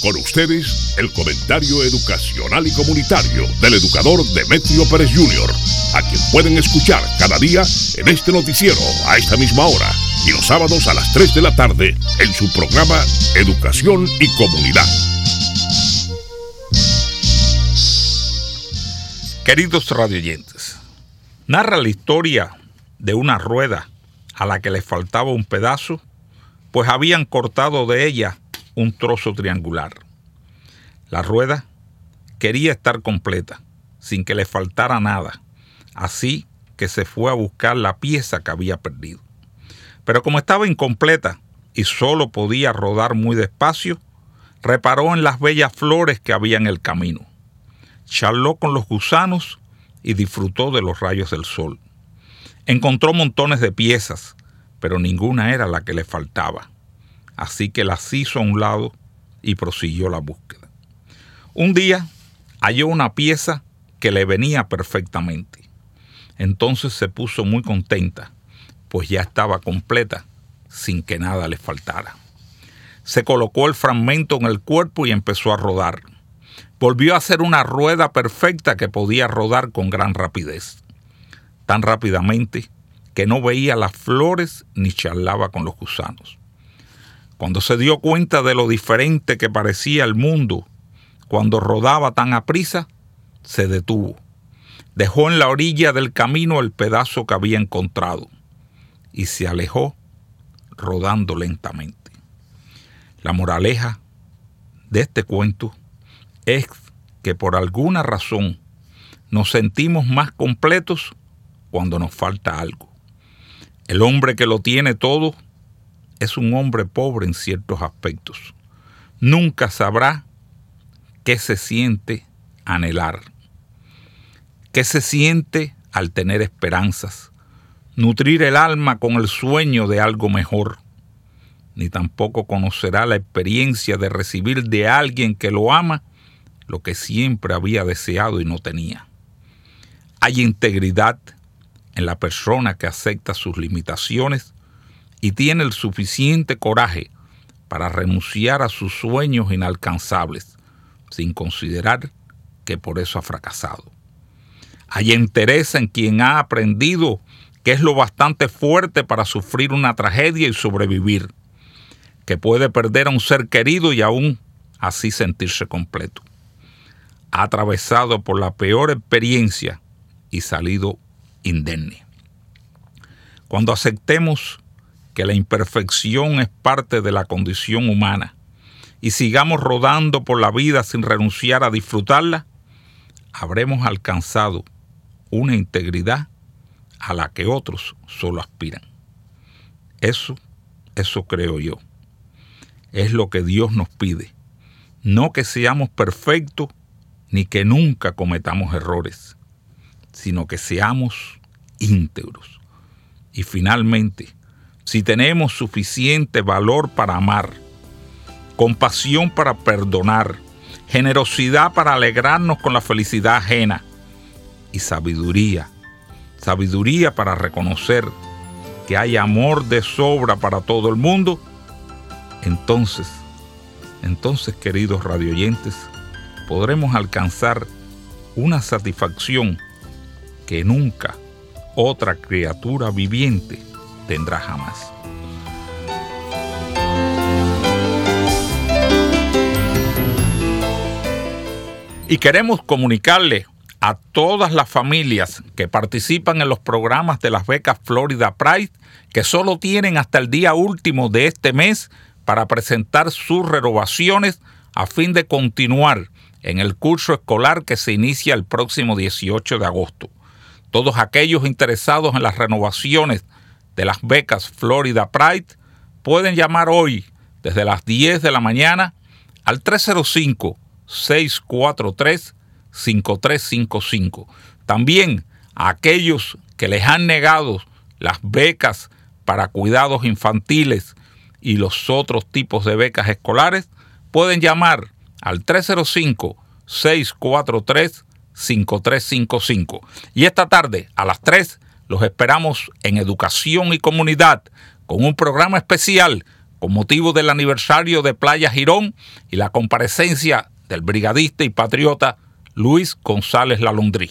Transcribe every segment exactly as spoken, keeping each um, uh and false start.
Con ustedes, el comentario educacional y comunitario del educador Demetrio Pérez junior, a quien pueden escuchar cada día en este noticiero a esta misma hora y los sábados a las tres de la tarde en su programa Educación y Comunidad. Queridos radioyentes, narra la historia de una rueda a la que le faltaba un pedazo, pues habían cortado de ella un trozo triangular. La rueda quería estar completa, sin que le faltara nada, así que se fue a buscar la pieza que había perdido. Pero como estaba incompleta y solo podía rodar muy despacio, reparó en las bellas flores que había en el camino. Charló con los gusanos y disfrutó de los rayos del sol. Encontró montones de piezas, pero ninguna era la que le faltaba. Así que las hizo a un lado y prosiguió la búsqueda. Un día halló una pieza que le venía perfectamente. Entonces se puso muy contenta, pues ya estaba completa, sin que nada le faltara. Se colocó el fragmento en el cuerpo y empezó a rodar. Volvió a hacer una rueda perfecta que podía rodar con gran rapidez. Tan rápidamente que no veía las flores ni charlaba con los gusanos. Cuando se dio cuenta de lo diferente que parecía el mundo cuando rodaba tan aprisa, se detuvo. Dejó en la orilla del camino el pedazo que había encontrado y se alejó rodando lentamente. La moraleja de este cuento es que por alguna razón nos sentimos más completos cuando nos falta algo. El hombre que lo tiene todo es un hombre pobre en ciertos aspectos. Nunca sabrá qué se siente anhelar, qué se siente al tener esperanzas, nutrir el alma con el sueño de algo mejor, ni tampoco conocerá la experiencia de recibir de alguien que lo ama lo que siempre había deseado y no tenía. Hay integridad en la persona que acepta sus limitaciones y tiene el suficiente coraje para renunciar a sus sueños inalcanzables, sin considerar que por eso ha fracasado. Hay interés en quien ha aprendido que es lo bastante fuerte para sufrir una tragedia y sobrevivir, que puede perder a un ser querido y aún así sentirse completo. Ha atravesado por la peor experiencia y salido indemne. Cuando aceptemos que la imperfección es parte de la condición humana y sigamos rodando por la vida sin renunciar a disfrutarla, habremos alcanzado una integridad a la que otros solo aspiran. Eso, eso creo yo. Es lo que Dios nos pide. No que seamos perfectos ni que nunca cometamos errores, sino que seamos íntegros. Y finalmente, si tenemos suficiente valor para amar, compasión para perdonar, generosidad para alegrarnos con la felicidad ajena y sabiduría, sabiduría para reconocer que hay amor de sobra para todo el mundo, entonces, entonces, queridos radioyentes, podremos alcanzar una satisfacción que nunca otra criatura viviente tendrá jamás. Y queremos comunicarle a todas las familias que participan en los programas de las becas Florida Pride que solo tienen hasta el día último de este mes para presentar sus renovaciones a fin de continuar en el curso escolar que se inicia el próximo dieciocho de agosto. Todos aquellos interesados en las renovaciones de las becas Florida Pride pueden llamar hoy desde las diez de la mañana al tres cero cinco, seis cuatro tres, cinco tres cinco cinco. También a aquellos que les han negado las becas para cuidados infantiles y los otros tipos de becas escolares, pueden llamar al tres cero cinco, seis cuatro tres, cinco tres cinco cinco. Y esta tarde, a las tres, los esperamos en Educación y Comunidad con un programa especial con motivo del aniversario de Playa Girón y la comparecencia del brigadista y patriota Luis González Lalondrí.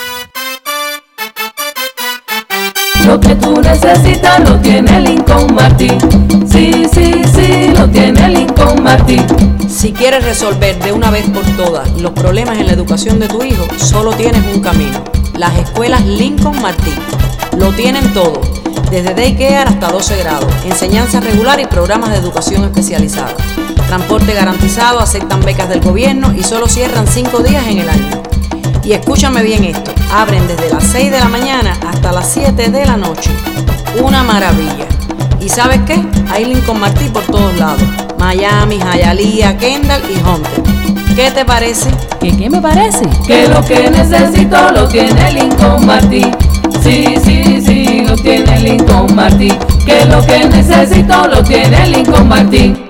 Lo que tú necesitas lo tiene Lincoln Martin. Sí, sí, sí, lo tiene Lincoln Martin. Si quieres resolver de una vez por todas los problemas en la educación de tu hijo, solo tienes un camino: las escuelas Lincoln Martin. Lo tienen todo, desde daycare hasta doce grados, enseñanza regular y programas de educación especializada. Transporte garantizado, aceptan becas del gobierno y solo cierran cinco días en el año. Y escúchame bien esto, abren desde las seis de la mañana hasta las siete de la noche. Una maravilla. ¿Y sabes qué? Hay Lincoln Martin por todos lados: Miami, Hialeah, Kendall y Hunter. ¿Qué te parece? ¿Qué, qué me parece? Que lo que necesito lo tiene Lincoln Martin. Sí, sí, sí, lo tiene Lincoln Martin. Que lo que necesito lo tiene Lincoln Martin.